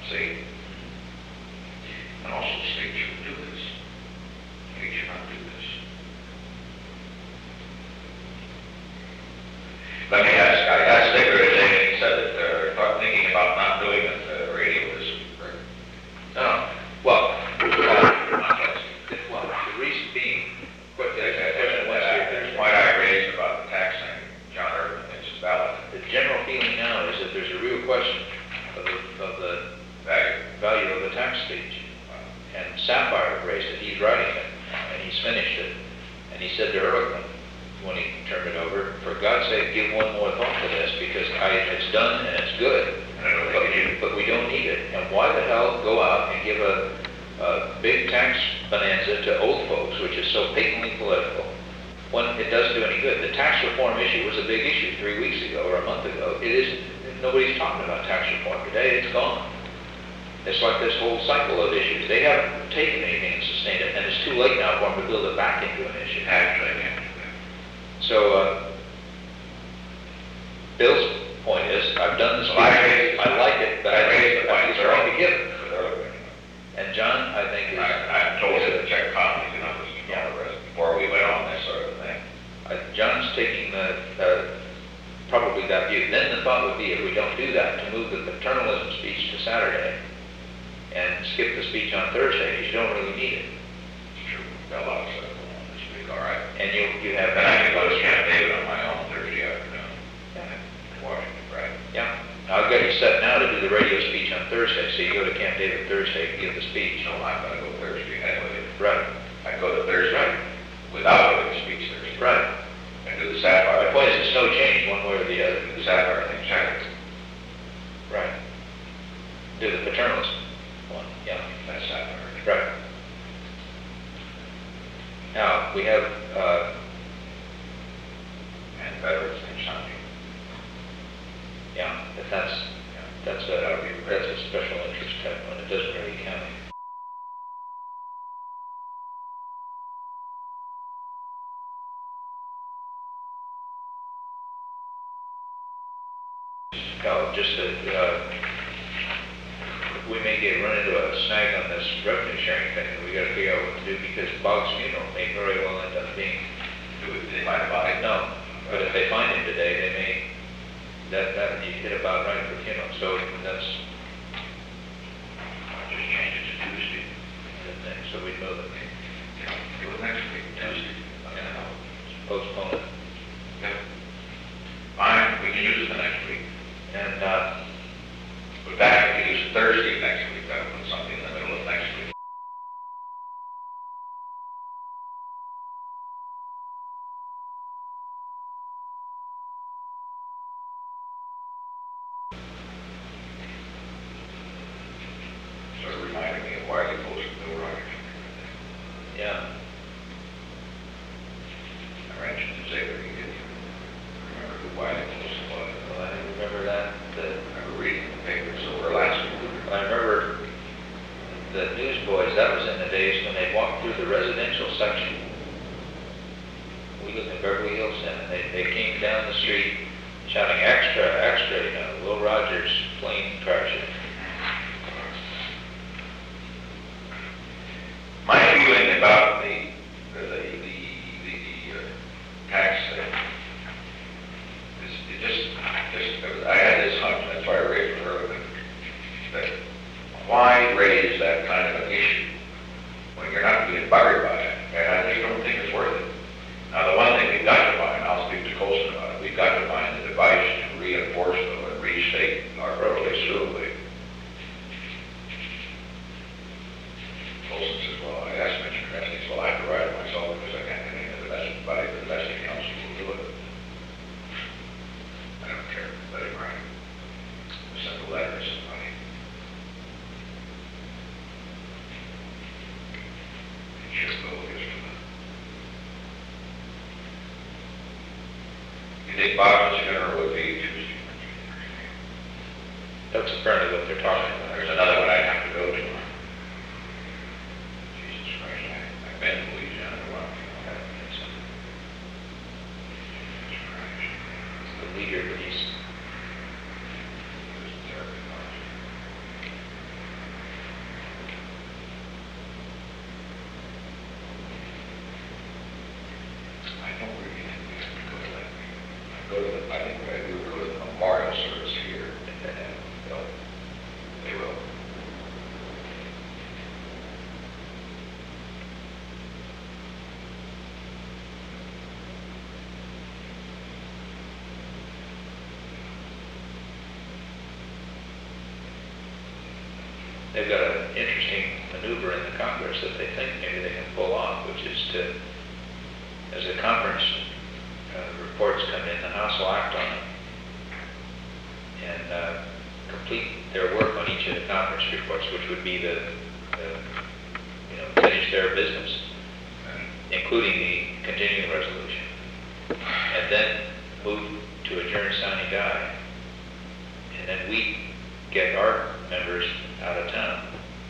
See? And also the state shouldn't do this. State should not do this. Let me ask, I asked Digger today, and he said that they're thinking about not doing it, the radio this week. No. Well, the reason being, the point I raised about the tax thing, John Urban thinks it's valid. the general feeling now is that there's a real question of the value of the tax speech. And Sapphire raised it, he's writing it, and he's finished it. And he said to Ehrlichman, when he turned it over, for God's sake, give one more thought to this, because it's done and it's good, but we don't need it. And why the hell go out and give a big tax bonanza to old folks, which is so patently political, when it doesn't do any good? The tax reform issue was a big issue 3 weeks ago or a month ago. It isn't. Nobody's talking about tax reform today. It's gone. It's like this whole cycle of issues. They haven't taken anything and sustained it, and it's too late now for them to build it back into an issue. Actually, yeah. So, Bill's point is, I've done this. I like it, but I think it's wrong to give it. And John, I think, is... I told him to check copies, and I was the rest before we went on this sort of thing. John's taking probably that view. Then the thought would be, if we don't do that, to move the paternalism speech to Saturday and skip the speech on Thursday, because you don't really need it. It's true. Got a lot of stuff going on this week, all right. And you have... Then I can go to Camp David on my own Thursday afternoon. Yeah. Washington, right? Yeah. I've got you set now to do the radio speech on Thursday, so you go to Camp David Thursday and give the speech. No, I'm going to go Thursday anyway. Right. I go to Thursday without giving a speech Thursday. Right. And do the Sapphire. The point is, there's no change one way or the other. Do the Sapphire thing Saturday. Right. Do the paternalist one. Yeah. That's Sapphire. Right. Now, we have... And Veterans Day Sunday. Yeah, but that's a special interest type one. It doesn't really count. No, just that we may run into a snag on this revenue sharing thing that we got to figure out what to do, because Boggs Funeral may very well end up being... They might have bought it. No, but if they find him today, they may... That you hit about right for funeral, so that's... I'll just change it to Tuesday. the thing, so we move it. Yeah, do it next week, Tuesday. Yeah. Postpone it. Yeah. Fine, we can use it the next week. And, But back, we can use it Thursday next week. That would put something in the middle of next week. Sort of reminded me of Wiley Post and Bill Rogers. yeah. I mentioned to say that he did. Remember who Wiley Post was? Well, I remember that. I remember reading the papers over last week. I remember the newsboys, that was in the days when they walked through the residential section. We lived in Beverly Hills then, and they came down the street shouting, extra, extra, Will Rogers plane crashes. My feeling about the tax thing is it just I had this hunch, that's why I raised it earlier, that why raise that kind of an issue when you're not being buggered by it? And I just don't think it's worth it. Now, the one thing we've got to find, I'll speak to Colson about it, we've got to find the device to reinforce them and restate our roadway suitably. Colson says, well, I asked Mitch Krensky, he says, well, I have to write it myself because I can't get any of the best body for the best council will do it. I don't care, let him write it. Send a letter to somebody. It should go just to the... You think Bob's funeral would be Tuesday? That's apparently what they're talking about. There's another one I'd have to go to. Jesus Christ, I've been to Louisiana a while. The leader, but he's... they've got an interesting maneuver in the Congress that they think maybe they can pull off, which is to, as the conference reports come in, the House will act on them and complete their work on each of the conference reports, which would be the finish their business, including the continuing resolution, and then move to adjourn sine die, and then we get our members out of town.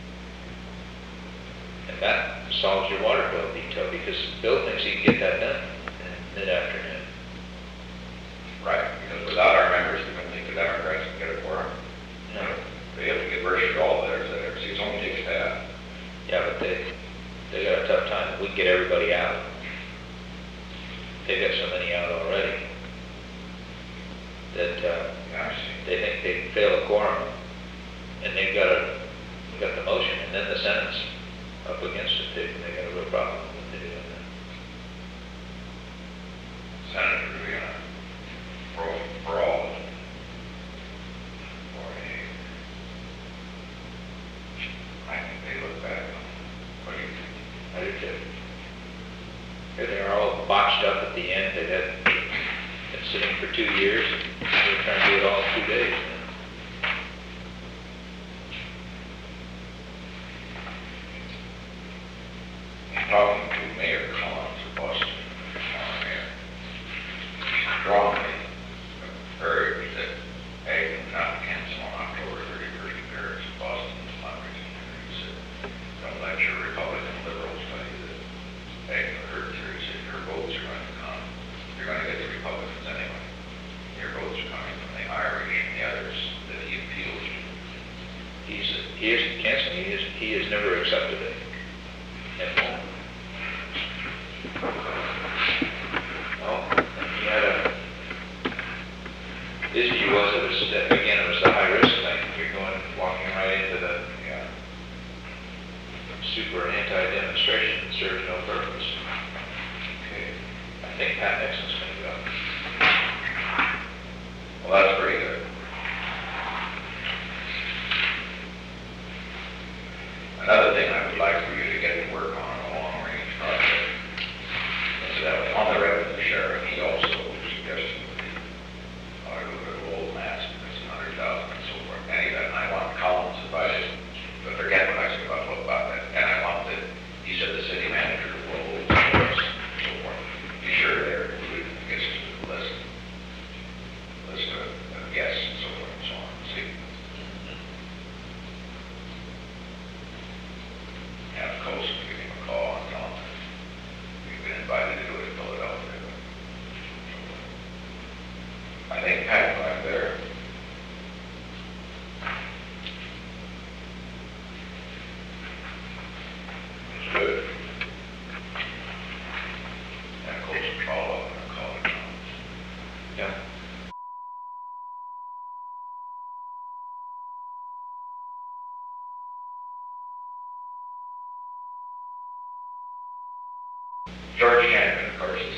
And that solves your water bill veto, because Bill thinks he can get that done in mid-afternoon. Right, because without our members, we don't think the Democrats can get it for them. No. They have to get virtually all of theirs there. See, it's only takes that. Yeah, but they got a tough time. We can get everybody out. They've got so many out already that Yeah, I see. they think they fail a quorum, and they've got the motion, and then the Senate's up against it. They got a real problem with it doing that. Senators are going to brawl. I think they look bad. What do you think? I do too. They're all botched up at the end. They've been sitting for 2 years, and they're trying to do it all in 2 days. Talking to Mayor Collins of Boston, former mayor, strongly urged that they not cancel on October 31st in Paris, Boston, fundraising. He said, don't let your Republican liberals tell you that they heard Terry say your votes are going to come. You're going to get the Republicans anyway. Your votes are coming from the Irish and the others that he appeals to. He isn't canceling. He has never accepted it. And won't. Well, he had his view was it was the high risk thing. You're walking right into the super anti-demonstration that serves no purpose. Okay. I think Pat Nixon's going to go. Well, that's pretty good. Another thing I would like for you to get to work on a long-range project is that on the revenue share, he also suggested that I look at old maps, it's 100,000 and so forth. And I want Collins advice, but forget what I said about that. And I want that, he said the city manager will and so forth. Be sure they're included in the list of guests and so forth and so on. See? Have Colson give him a call and tell him we've been invited to do it in Philadelphia. I think Pat went there. It's good. And Colson follow up and call it. Yeah. George Champion, of course,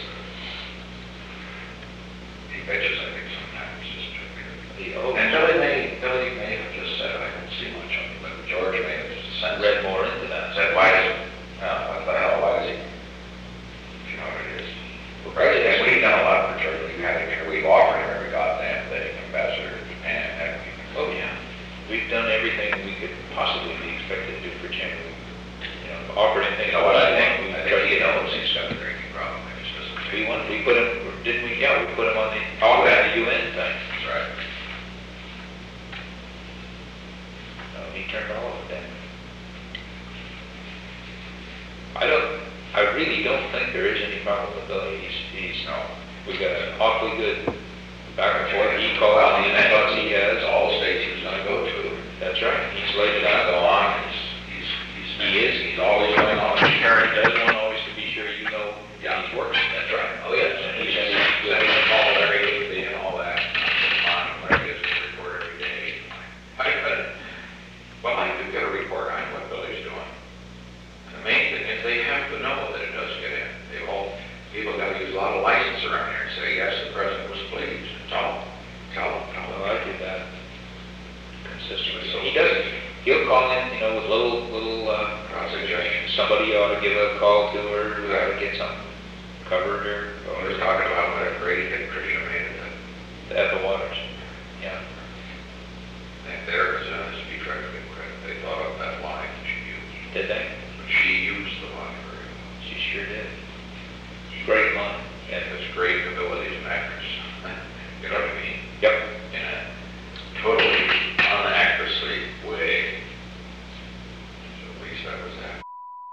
he bitches, I think, sometimes, just to and Billy may have just said, I don't see much of it, but George may have just Read more into that. said, why does it, what the hell, why does he, you know what it is? Right, and we've done a lot for George, we've offered him every goddamn thing, ambassador to Japan, haven't we? Oh yeah. We've done everything we could possibly be expected to do for Jim. Offered anything. You know what I think? I tried think he to get knows he's got a drinking problem, and he's just. we put him, didn't we? Yeah, we put him on the UN thing. That's right. He turned all of it down. I really don't think there is any problem with Billy. We got an awfully good back and forth. He called out the inputs he has. All states he was gonna go to. That's right. He's laid it out. Go on. He's always going on. He does want always to be sure you know he's working. That's right. Oh, yes. And he's sending a call every week and all that. I get a report every day. Well, I do get a report on what Billy's doing. And the main thing is they have to know that it does get in. People got to use a lot of license around here and say, yes, the president was pleased. Tell them. Well, I do that consistently. He doesn't. He'll call in, you know, with little, Suggestions. somebody ought to give a call to her, we ought to get something covered or Well, we're talking about what a great thing Tricia made it. at the waters. Yeah. And there is a speech writer, they thought of that line that she used. Did they? But she used the line very well. She sure did. Great line. And has great ability as an actress. You know what I mean? Yep. In a totally unactressly way. So at least that was that.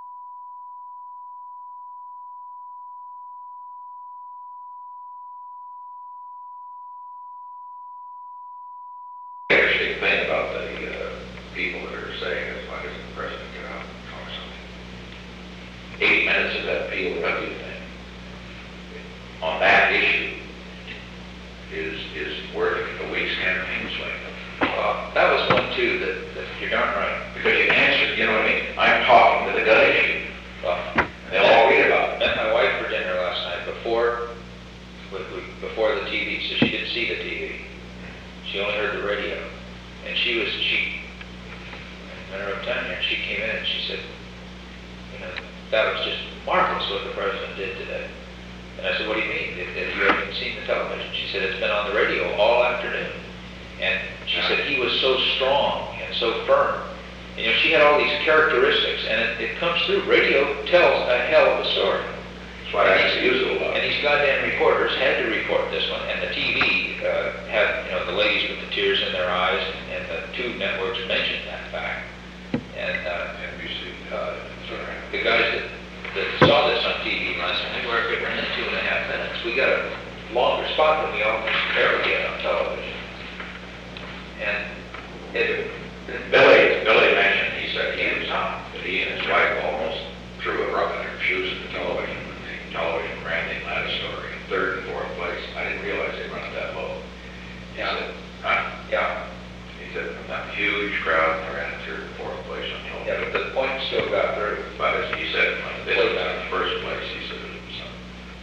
The interesting thing about the people that are saying, as why doesn't the president get out and talk something? 8 minutes of that POW thing on that issue is worth a week's campaign swing. That was one too, that you're darn right. Because you answered, you know what I mean? I'm talking to the gun issue. Well, And they'll all read about it. met my wife for dinner last night before the TV, so she didn't see the TV. She only heard the radio. And she met her up down here, and she came in and she said, you know, that was just marvelous what the president did today. And I said, what do you mean? You haven't seen the television? She said, it's been on the radio all afternoon. And she said, he was so strong and so firm. And, you know, she had all these characteristics, and it comes through. Radio tells a hell of a story. That's why I actually use it a lot. And these goddamn reporters had to report this one, and the TV had, you know, the ladies with the tears in their eyes, and the two networks mentioned that fact. And NBC. the guys that saw this on TV last night, we were good in 2.5 minutes. We got a longer spot than we almost ever get on television. And Billy mentioned, he said he was not, that he and his wife almost threw a rug in their shoes at the television. The television ran the Atlanta story in 3rd and 4th place. I didn't realize they run it that low. He said, huh? yeah, He said, a huge crowd, and they ran it 3rd and 4th place on yeah, television. but the point still got through. But as he said, when this was in the 1st place, he said it was something.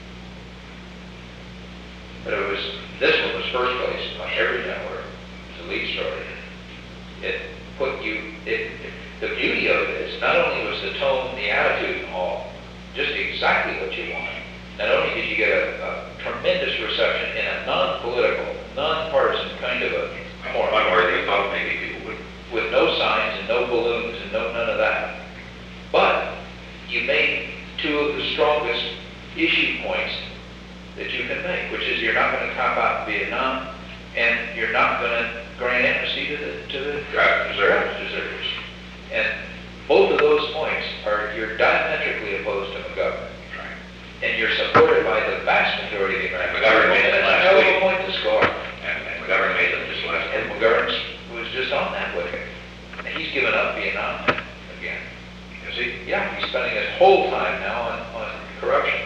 But this one was first place on every network. It's a lead story. It put you, the beauty of it is not only was the tone, the attitude, and all just exactly what you wanted. Not only did you get a tremendous reception in a non-political, non-partisan kind of a forum. One where you thought maybe people would. With no signs and no balloons and none of that. But you made two of the strongest issue points that you can make, which is you're not going to cop out Vietnam, and you're not going to grant amnesty to the Draft deserters. And both of those points you're diametrically opposed to McGovern. Right. And you're supported by the vast majority of the American McGovern people. made it That's a last hell of a week. point to score. And McGovern made them just last And week. McGovern was just on that with him. And he's given up Vietnam again. Is he? Yeah, he's spending his whole time now on corruption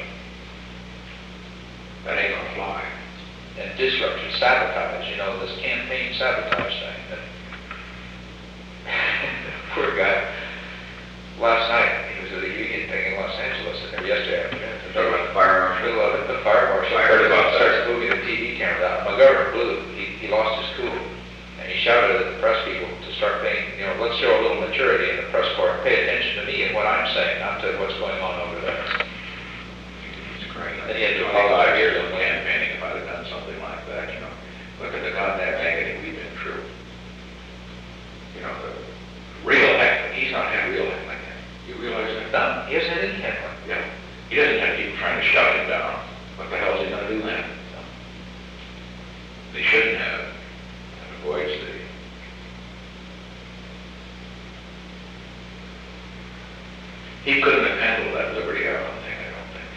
That ain't gonna fly. and disruption, sabotage, you know, this campaign sabotage thing. Poor guy. Last night, he was at a union thing in Los Angeles, or yesterday afternoon. Talking about the fire marshal. Middle of it, the fire marshal. I heard about that. Starts moving the TV cameras out. McGovern blew. He lost his cool. And he shouted at the press people to start paying, you know, let's show a little maturity in the press corps. Pay attention to me and what I'm saying, not to what's going on over there. It's great. And he had to 25 apologize. years of campaigning if I'd have done something like that, you know. Look at the goddamn agony we've been through. You know, the real act, he's not had real act like that. You realize that? No, he hasn't had any headline. Yeah. He doesn't have people trying to shut him down. What the hell is he gonna do then? They shouldn't have. It avoids the... He couldn't have handled that Liberty Island thing, I don't think.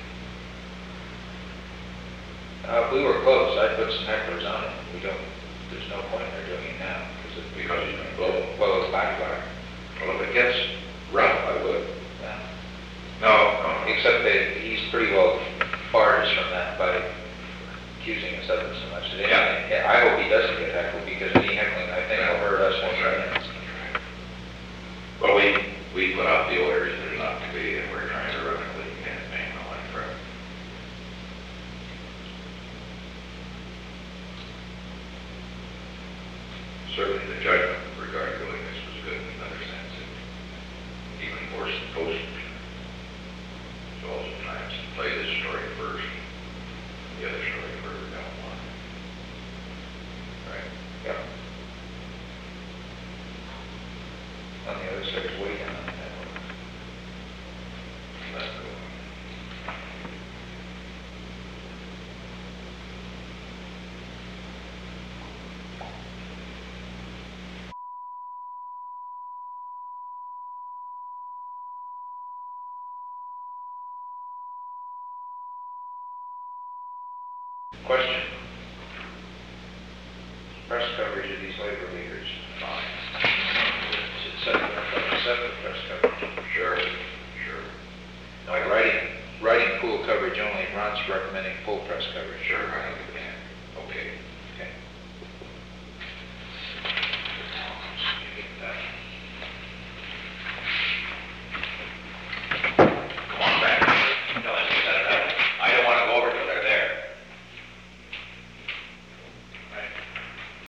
We were close. I put some hecklers on it. There's no point in doing it now. Because he's gonna blow. Well, it's backfire. Well, if it gets rough, I would. Yeah. No. Except that he's pretty well barred us from that by accusing us of it so much. Yeah. I hope he doesn't get heckled, because any heckling, I think, will hurt us more than That's right. Well, we put out the orders that are not to be, and we're trying to run a clean campaign on that front. Certainly the judgment with regard to Question. Press coverage of these labor leaders. Fine. Set the press coverage. Sure, sure. No, writing pool coverage only, Ron's recommending full press coverage. Sure, I think